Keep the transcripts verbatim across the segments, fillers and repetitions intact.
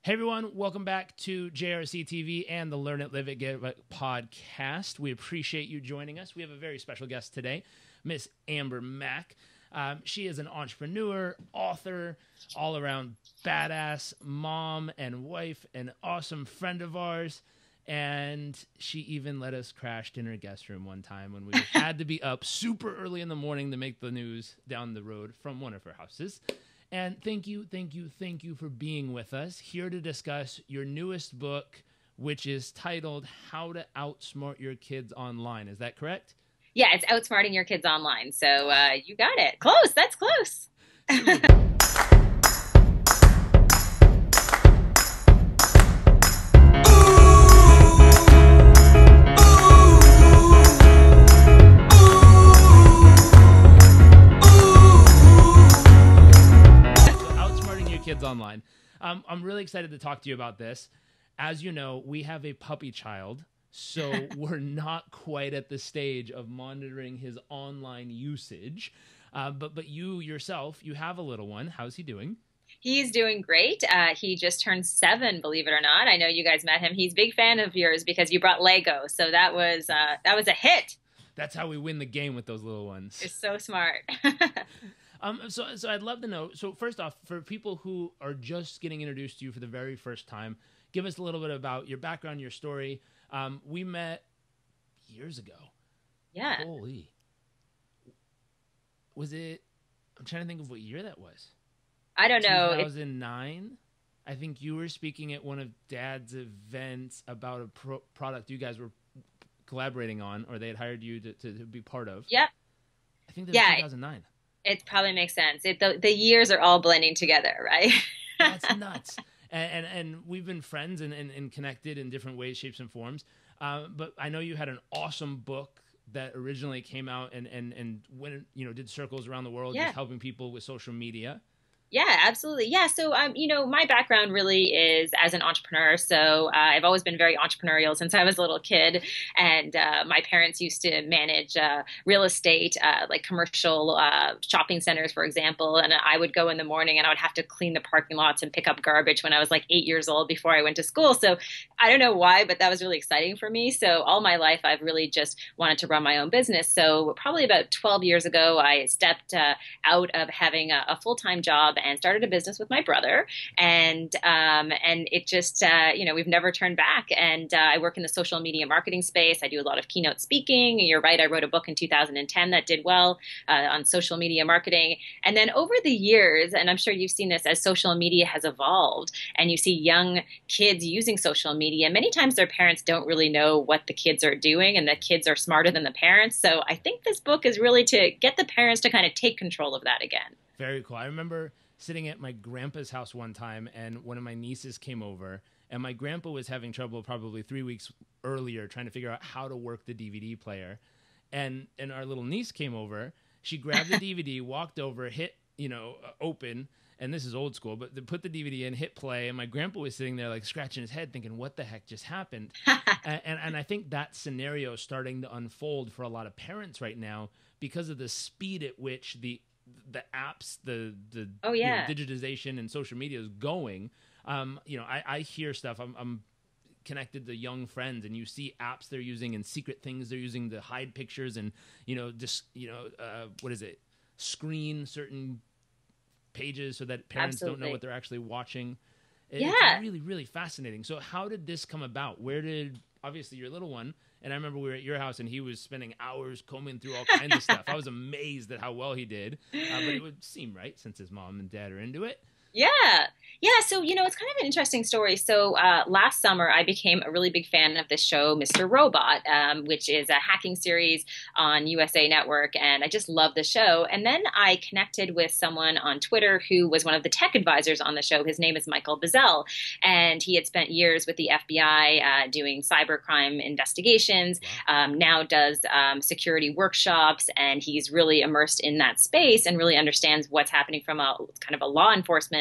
Hey everyone, welcome back to J R C T V and the Learn It, Live It, Get It podcast. We appreciate you joining us. We have a very special guest today, Miss Amber Mack. Um, she is an entrepreneur, author, all-around badass mom and wife, an awesome friend of ours, and she even let us crash in her guest room one time when we had to be up super early in the morning to make the news down the road from one of her houses. And thank you, thank you, thank you for being with us, here to discuss your newest book, which is titled How to Outsmart Your Kids Online. Is that correct? Yeah, it's Outsmarting Your Kids Online. So uh, you got it. Close. That's close. Kids online. Um, I'm really excited to talk to you about this. As you know, we have a puppy child, so we're not quite at the stage of monitoring his online usage. Uh, but but you yourself, you have a little one. How's he doing? He's doing great. Uh, he just turned seven, believe it or not. I know you guys met him. He's a big fan of yours because you brought Lego, so that was uh, that was a hit. That's how we win the game with those little ones. You're so smart. Um, so, so I'd love to know. So, first off, for people who are just getting introduced to you for the very first time, give us a little bit about your background, your story. Um, we met years ago. Yeah. Holy. Was it? I'm trying to think of what year that was. I don't know. two thousand nine. I think you were speaking at one of Dad's events about a pro- product you guys were collaborating on, or they had hired you to, to, to be part of. Yep. I think that was yeah, two thousand nine. It probably makes sense. It, the, the years are all blending together, right? That's nuts. And, and and we've been friends and, and, and connected in different ways, shapes, and forms. Uh, but I know you had an awesome book that originally came out and, and, and went, you know, did circles around the world, yeah. just helping people with social media. Yeah, absolutely. Yeah. So, um, you know, my background really is as an entrepreneur. So uh, I've always been very entrepreneurial since I was a little kid. And uh, my parents used to manage uh, real estate, uh, like commercial uh, shopping centers, for example. And I would go in the morning and I would have to clean the parking lots and pick up garbage when I was like eight years old before I went to school. So I don't know why, but that was really exciting for me. So all my life, I've really just wanted to run my own business. So probably about twelve years ago, I stepped uh, out of having a, a full-time job and started a business with my brother. And um, and it just, uh, you know, we've never turned back. And uh, I work in the social media marketing space. I do a lot of keynote speaking. You're right. I wrote a book in two thousand ten that did well uh, on social media marketing. And then over the years, and I'm sure you've seen this as social media has evolved and you see young kids using social media, many times their parents don't really know what the kids are doing and the kids are smarter than the parents. So I think this book is really to get the parents to kind of take control of that again. Very cool. I remember sitting at my grandpa's house one time, and one of my nieces came over, and my grandpa was having trouble probably three weeks earlier trying to figure out how to work the D V D player. And and our little niece came over. She grabbed the D V D, walked over, hit, you know, uh, open, and this is old school, but they put the D V D in, hit play, and my grandpa was sitting there like scratching his head thinking, what the heck just happened? and, and and I think that scenario is starting to unfold for a lot of parents right now because of the speed at which the the apps, the the oh, yeah. you know, digitization and social media is going. Um, you know, I, I hear stuff. I'm, I'm connected to young friends, and you see apps they're using and secret things they're using to hide pictures, and you know, just you know, uh, what is it? Screen certain pages so that parents Absolutely. don't know what they're actually watching. It, Yeah. It's really, really fascinating. So, how did this come about? Where did obviously your little one? And I remember we were at your house, and he was spending hours combing through all kinds of stuff. I was amazed at how well he did. Uh, but it would seem right since his mom and dad are into it. Yeah. Yeah. So, you know, it's kind of an interesting story. So uh, last summer, I became a really big fan of this show, Mister Robot, um, which is a hacking series on U S A Network. And I just love the show. And then I connected with someone on Twitter who was one of the tech advisors on the show. His name is Michael Bizel. And he had spent years with the F B I uh, doing cybercrime investigations, Wow. um, now does um, security workshops. And he's really immersed in that space and really understands what's happening from a kind of a law enforcement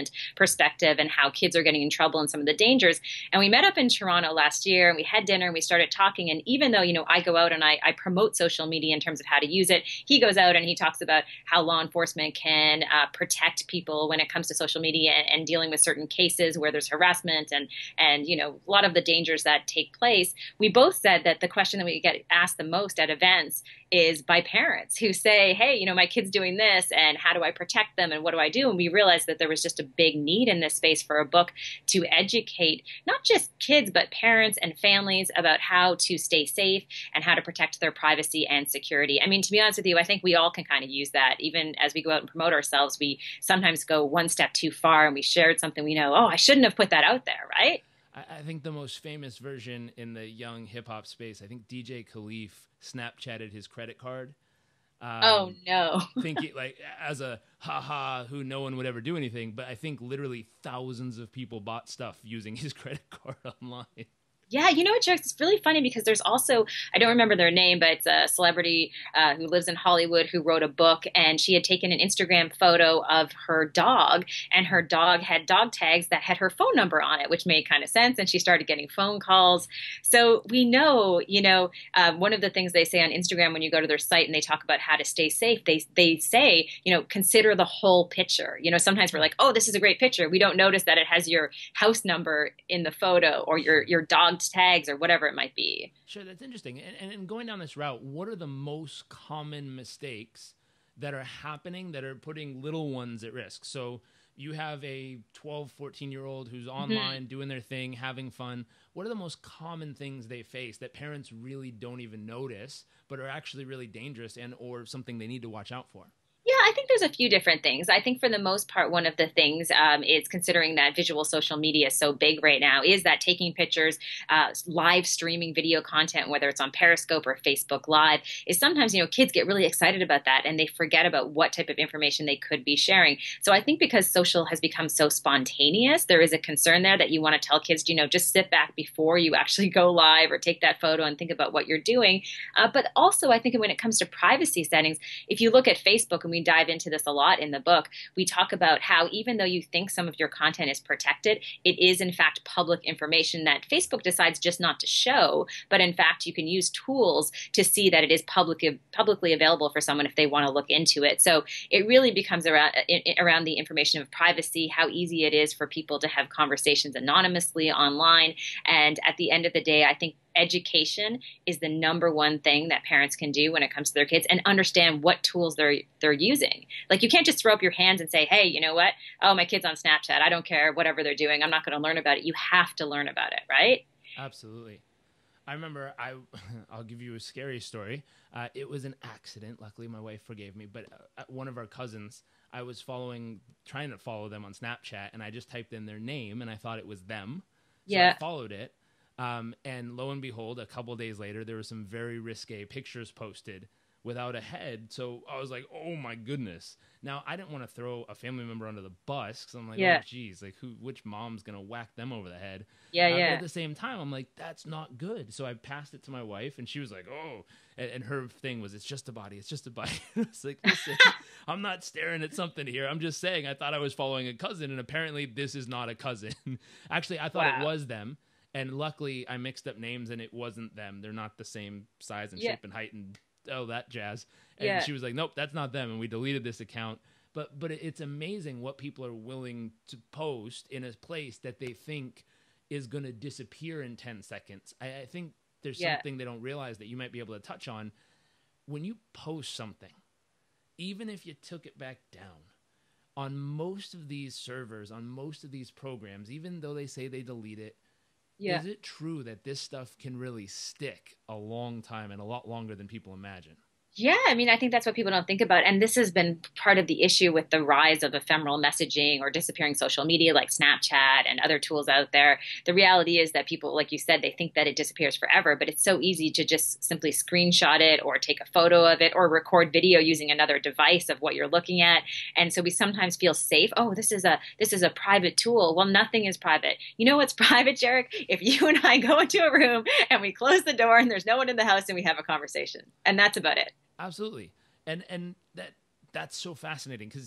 harassment perspective and how kids are getting in trouble and some of the dangers. And we met up in Toronto last year and we had dinner and we started talking. And even though, you know, I go out and I, I promote social media in terms of how to use it, he goes out and he talks about how law enforcement can uh, protect people when it comes to social media and, and dealing with certain cases where there's harassment and, and, you know, a lot of the dangers that take place. We both said that the question that we get asked the most at events is by parents who say, hey, you know, my kid's doing this and how do I protect them and what do I do? And we realized that there was just a big need in this space for a book to educate not just kids, but parents and families about how to stay safe and how to protect their privacy and security. I mean, to be honest with you, I think we all can kind of use that. Even as we go out and promote ourselves, we sometimes go one step too far and we shared something we know, oh, I shouldn't have put that out there, right? I think the most famous version in the young hip hop space, I think D J Khalif Snapchatted his credit card. Um, oh no! Thinking like as a haha, who no one would ever do anything, but I think literally thousands of people bought stuff using his credit card online. Yeah, you know what, Jared? It's really funny because there's also, I don't remember their name, but it's a celebrity uh, who lives in Hollywood who wrote a book, and she had taken an Instagram photo of her dog, and her dog had dog tags that had her phone number on it, which made kind of sense, and she started getting phone calls. So we know, you know, uh, one of the things they say on Instagram when you go to their site and they talk about how to stay safe, they, they say, you know, consider the whole picture. You know, sometimes we're like, oh, this is a great picture. We don't notice that it has your house number in the photo or your, your dog tags or whatever it might be. Sure, that's interesting. And, and going down this route, what are the most common mistakes that are happening that are putting little ones at risk? So you have a twelve, fourteen-year-old who's online, mm-hmm. doing their thing, having fun. What are the most common things they face that parents really don't even notice, but are actually really dangerous and or something they need to watch out for? Yeah, I think there's a few different things. I think for the most part, one of the things um, is considering that visual social media is so big right now is that taking pictures, uh, live streaming video content, whether it's on Periscope or Facebook Live, is sometimes, you know, kids get really excited about that and they forget about what type of information they could be sharing. So I think because social has become so spontaneous, there is a concern there that you want to tell kids, you know, just sit back before you actually go live or take that photo and think about what you're doing. Uh, but also, I think when it comes to privacy settings, if you look at Facebook, and we dive into this a lot in the book, we talk about how even though you think some of your content is protected, it is in fact public information that Facebook decides just not to show, but in fact you can use tools to see that it is public, publicly available for someone if they want to look into it. So it really becomes around, around the information of privacy, how easy it is for people to have conversations anonymously online. And at the end of the day, I think education is the number one thing that parents can do when it comes to their kids and understand what tools they're they're using. Like you can't just throw up your hands and say, hey, you know what? Oh, my kid's on Snapchat. I don't care, whatever they're doing. I'm not going to learn about it. You have to learn about it, right? Absolutely. I remember I, I'll give you a scary story. Uh, it was an accident. Luckily, my wife forgave me. But uh, one of our cousins, I was following, trying to follow them on Snapchat, and I just typed in their name, and I thought it was them. So yeah. I followed it. Um, and lo and behold, a couple days later, there were some very risque pictures posted without a head. So I was like, oh my goodness. Now, I didn't want to throw a family member under the bus because I'm like, yeah. oh, geez, like who, which mom's going to whack them over the head? Yeah, uh, yeah. But at the same time, I'm like, that's not good. So I passed it to my wife and she was like, oh, and, and her thing was, it's just a body. It's just a body. It's like, listen, I'm not staring at something here. I'm just saying, I thought I was following a cousin and apparently this is not a cousin. Actually, I thought wow. it was them. And luckily, I mixed up names, and it wasn't them. They're not the same size and yeah. shape and height and oh, that jazz. And yeah. she was like, nope, that's not them. And we deleted this account. But but it's amazing what people are willing to post in a place that they think is going to disappear in ten seconds. I, I think there's yeah. something they don't realize that you might be able to touch on. When you post something, even if you took it back down, on most of these servers, on most of these programs, even though they say they delete it, yeah. is it true that this stuff can really stick a long time and a lot longer than people imagine? Yeah, I mean, I think that's what people don't think about. And this has been part of the issue with the rise of ephemeral messaging or disappearing social media like Snapchat and other tools out there. The reality is that people, like you said, they think that it disappears forever, but it's so easy to just simply screenshot it or take a photo of it or record video using another device of what you're looking at. And so we sometimes feel safe. Oh, this is a this is a private tool. Well, nothing is private. You know what's private, Jarek? If you and I go into a room and we close the door and there's no one in the house and we have a conversation. And that's about it. Absolutely. And and that that's so fascinating because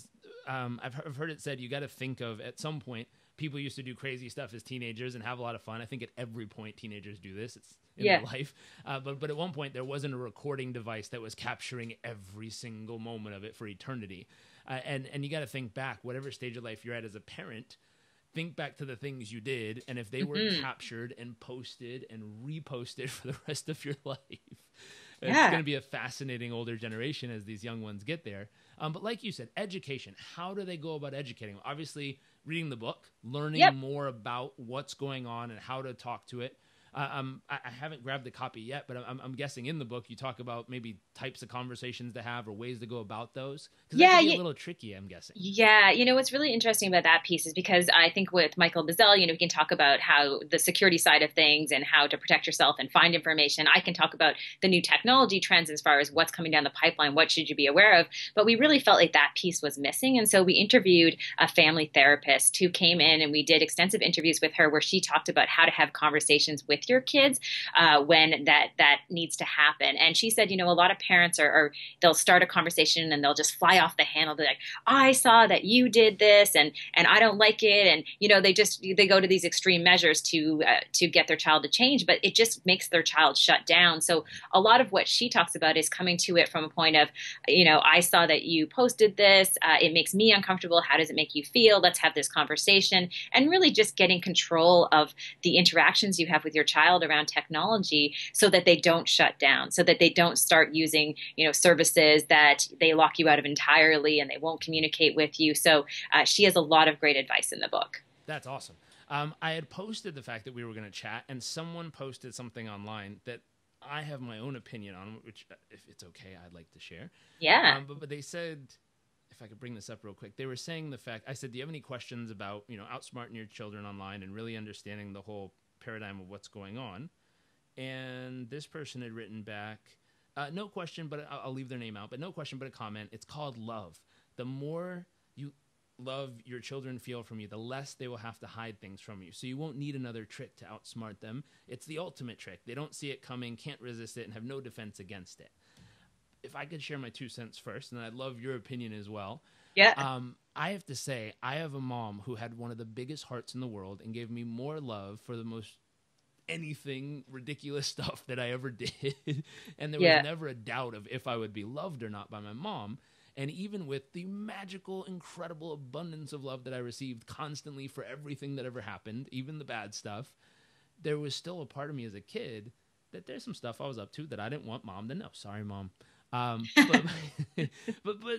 um, I've, I've heard it said you got to think of at some point, people used to do crazy stuff as teenagers and have a lot of fun. I think at every point teenagers do this. It's in Yeah. their life. Uh, but, but at one point there wasn't a recording device that was capturing every single moment of it for eternity. Uh, and, and you got to think back, whatever stage of life you're at as a parent, think back to the things you did. And if they were Mhm. captured and posted and reposted for the rest of your life, it's Yeah. going to be a fascinating older generation as these young ones get there. Um, but like you said, education, how do they go about educating? Obviously, reading the book, learning Yep. more about what's going on and how to talk to it. Uh, um, I, I haven't grabbed the copy yet, but I'm, I'm guessing in the book you talk about maybe types of conversations to have or ways to go about those. Because that Yeah, can be yeah. a little tricky, I'm guessing. Yeah, you know, what's really interesting about that piece is because I think with Michael Bazell, you know, we can talk about how the security side of things and how to protect yourself and find information. I can talk about the new technology trends as far as what's coming down the pipeline, what should you be aware of. But we really felt like that piece was missing. And so we interviewed a family therapist who came in and we did extensive interviews with her where she talked about how to have conversations with your kids uh, when that that needs to happen. And she said, you know, a lot of parents are, are they'll start a conversation and they'll just fly off the handle. They're like, I saw that you did this and and I don't like it. And, you know, they just they go to these extreme measures to uh, to get their child to change, but it just makes their child shut down. So a lot of what she talks about is coming to it from a point of, you know, I saw that you posted this. Uh, it makes me uncomfortable. How does it make you feel? Let's have this conversation. And really just getting control of the interactions you have with your child around technology so that they don't shut down, so that they don't start using, you know, services that they lock you out of entirely and they won't communicate with you. So uh, she has a lot of great advice in the book. That's awesome. Um, I had posted the fact that we were going to chat, and someone posted something online that I have my own opinion on, which, if it's okay, I'd like to share. Yeah. Um, but, but they said, if I could bring this up real quick, they were saying the fact, I said, do you have any questions about, you know, outsmarting your children online and really understanding the whole paradigm of what's going on? And this person had written back, uh, no question, but I'll, I'll leave their name out, but no question, but a comment. It's called love. The more you love your children feel from you, the less they will have to hide things from you. So you won't need another trick to outsmart them. It's the ultimate trick. They don't see it coming, can't resist it, and have no defense against it. If I could share my two cents first, and I'd love your opinion as well. Yeah. Um, I have to say, I have a mom who had one of the biggest hearts in the world and gave me more love for the most anything ridiculous stuff that I ever did. And there Yeah. was never a doubt of if I would be loved or not by my mom. And even with the magical, incredible abundance of love that I received constantly for everything that ever happened, even the bad stuff, there was still a part of me as a kid that there's some stuff I was up to that I didn't want mom to know. Sorry, mom. Um, but, but, but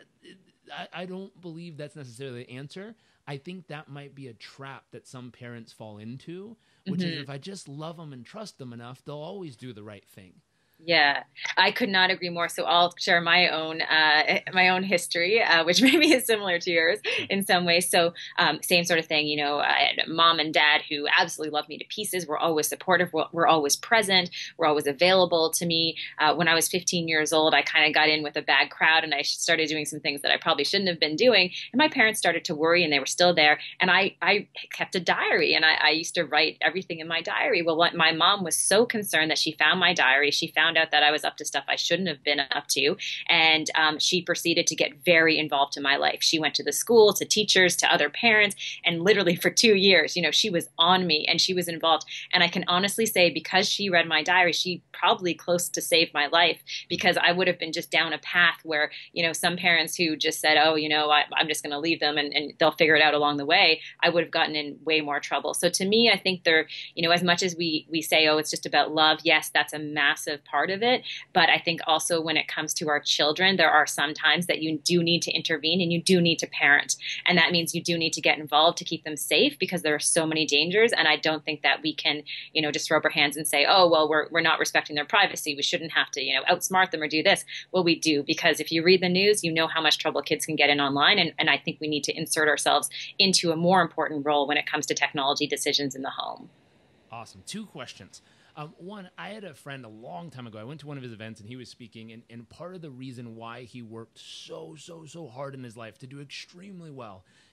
I, I don't believe that's necessarily the answer. I think that might be a trap that some parents fall into, which Mhm. is if I just love them and trust them enough, they'll always do the right thing. Yeah, I could not agree more. So I'll share my own uh, my own history, uh, which maybe is similar to yours in some ways. So um, same sort of thing. You know, I had a mom and dad who absolutely loved me to pieces. We're always supportive. We're, we're always present. We're always available to me. Uh, when I was fifteen years old, I kind of got in with a bad crowd and I started doing some things that I probably shouldn't have been doing. And my parents started to worry, and they were still there. And I I kept a diary, and I, I used to write everything in my diary. Well, what, my mom was so concerned that she found my diary. She found out that I was up to stuff I shouldn't have been up to. And um, she proceeded to get very involved in my life. She went to the school, to teachers, to other parents. And literally for two years, you know, she was on me and she was involved. And I can honestly say, because she read my diary, she probably close to saved my life, because I would have been just down a path where, you know, some parents who just said, oh, you know, I, I'm just going to leave them and, and they'll figure it out along the way, I would have gotten in way more trouble. So to me, I think they're, you know, as much as we, we say, oh, it's just about love, yes, that's a massive part of it. But I think also when it comes to our children, there are some times that you do need to intervene and you do need to parent. And that means you do need to get involved to keep them safe, because there are so many dangers. And I don't think that we can, you know, just throw up our hands and say, oh, well, we're, we're not respecting their privacy. We shouldn't have to, you know, outsmart them or do this. Well, we do, because if you read the news, you know how much trouble kids can get in online. And, and I think we need to insert ourselves into a more important role when it comes to technology decisions in the home. Awesome. Two questions. Um, one, I had a friend a long time ago. I went to one of his events and he was speaking, and, and part of the reason why he worked so, so, so hard in his life to do extremely well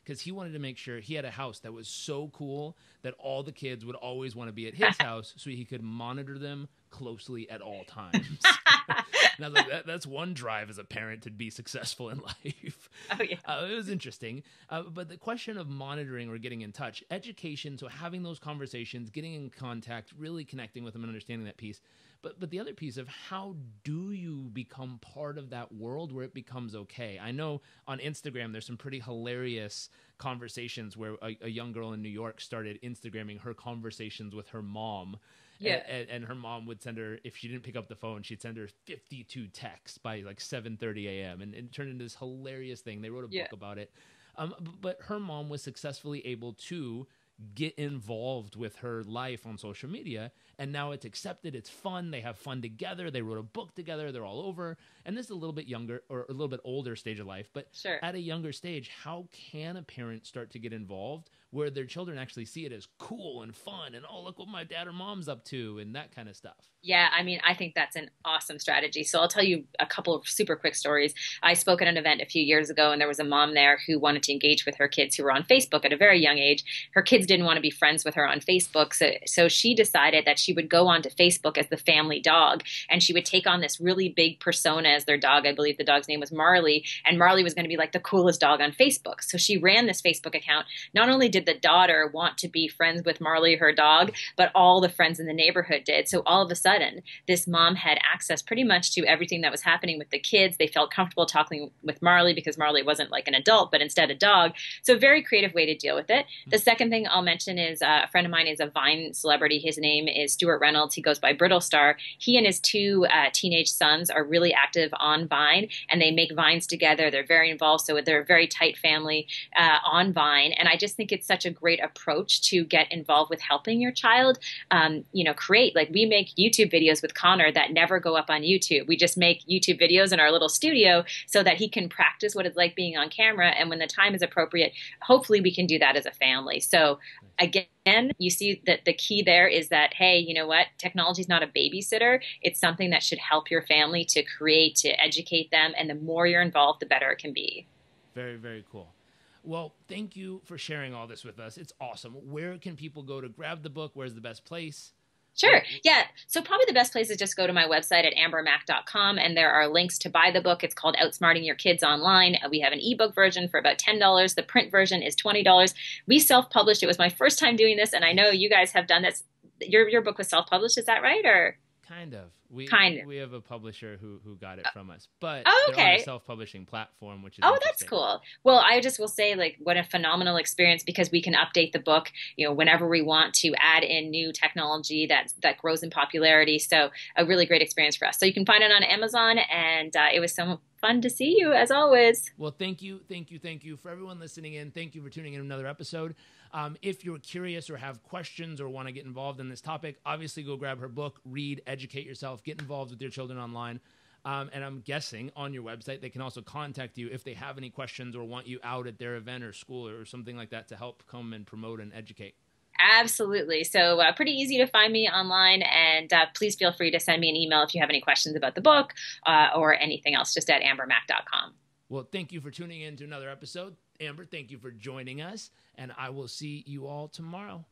because he wanted to make sure he had a house that was so cool that all the kids would always want to be at his house so he could monitor them closely at all times. And I was like, that, that's one drive as a parent to be successful in life. Oh, yeah. Uh, it was interesting. Uh, but the question of monitoring or getting in touch, education, so having those conversations, getting in contact, really connecting with them and understanding that piece. But but the other piece of how do you become part of that world where it becomes okay? I know on Instagram there's some pretty hilarious conversations where a, a young girl in New York started Instagramming her conversations with her mom. Yeah. And, and her mom would send her, if she didn't pick up the phone, she'd send her fifty-two texts by like seven thirty a.m. And, and it turned into this hilarious thing. They wrote a Yeah. book about it. Um, b- but her mom was successfully able to get involved with her life on social media, and now it's accepted, it's fun, they have fun together, they wrote a book together, they're all over. And this is a little bit younger or a little bit older stage of life, but Sure. at a younger stage, how can a parent start to get involved where their children actually see it as cool and fun and, oh, look what my dad or mom's up to and that kind of stuff? Yeah, I mean, I think that's an awesome strategy. So I'll tell you a couple of super quick stories. I spoke at an event a few years ago, and there was a mom there who wanted to engage with her kids who were on Facebook at a very young age. Her kids didn't want to be friends with her on Facebook, so, so she decided that she would go onto Facebook as the family dog, and she would take on this really big persona as their dog. I believe the dog's name was Marley, and Marley was going to be like the coolest dog on Facebook. So she ran this Facebook account. Not only did the daughter want to be friends with Marley, her dog, but all the friends in the neighborhood did. So all of a sudden, this mom had access pretty much to everything that was happening with the kids. They felt comfortable talking with Marley because Marley wasn't like an adult, but instead a dog. So a very creative way to deal with it. The second thing I'll mention is uh, a friend of mine is a Vine celebrity. His name is Stuart Reynolds. He goes by Brittlestar. He and his two uh, teenage sons are really active on Vine, and they make Vines together. They're very involved, so they're a very tight family uh, on Vine. And I just think it's such a great approach to get involved with helping your child, um, you know, create. Like we make YouTube videos with Connor that never go up on YouTube. We just make YouTube videos in our little studio so that he can practice what it's like being on camera. And when the time is appropriate, hopefully we can do that as a family. So again, you see that the key there is that, hey, you know what? Technology is not a babysitter. It's something that should help your family to create, to educate them. And the more you're involved, the better it can be. Very, very cool. Well, thank you for sharing all this with us. It's awesome. Where can people go to grab the book? Where's the best place? Sure. Yeah. So probably the best place is just go to my website at amber mac dot com, and there are links to buy the book. It's called Outsmarting Your Kids Online. We have an ebook version for about ten dollars. The print version is twenty dollars. We self-published. It was my first time doing this, and I know you guys have done this. Your your book was self-published. Is that right? Or Kind of. We Kind of. we have a publisher who who got it from us, but Oh, they're on okay. a self-publishing platform, which is Oh, that's interesting. cool. Well, I just will say, like, what a phenomenal experience, because we can update the book, you know, whenever we want to add in new technology that that grows in popularity. So a really great experience for us. So you can find it on Amazon, and uh, it was so fun to see you as always. Well, thank you, thank you, thank you for everyone listening in. Thank you for tuning in to another episode. Um, if you're curious or have questions or want to get involved in this topic, obviously go grab her book, read, educate yourself, get involved with your children online. Um, and I'm guessing on your website, they can also contact you if they have any questions or want you out at their event or school or something like that to help come and promote and educate. Absolutely. So uh, pretty easy to find me online, and uh, please feel free to send me an email if you have any questions about the book uh, or anything else, just at amber mac dot com. Well, thank you for tuning in to another episode. Amber, thank you for joining us, and I will see you all tomorrow.